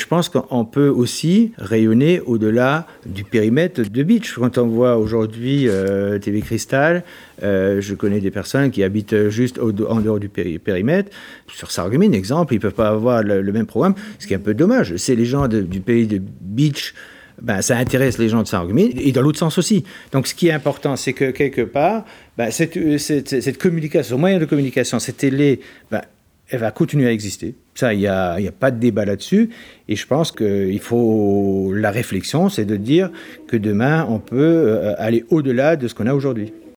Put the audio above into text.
je pense qu'on peut aussi rayonner au-delà du périmètre de Beach. Quand on voit aujourd'hui TV Cristal, je connais des personnes qui habitent juste en dehors du périmètre. Sur Sarreguemines, exemple, ils ne peuvent pas avoir le même programme, ce qui est un peu dommage. C'est les gens du pays de Beach, ça intéresse les gens de Sarreguemines, et dans l'autre sens aussi. Donc ce qui est important, c'est que quelque part, cette communication, ce moyen de communication, cette télé, elle va continuer à exister. Ça, il y a pas de débat là-dessus. Et je pense qu'il faut... La réflexion, c'est de dire que demain, on peut aller au-delà de ce qu'on a aujourd'hui.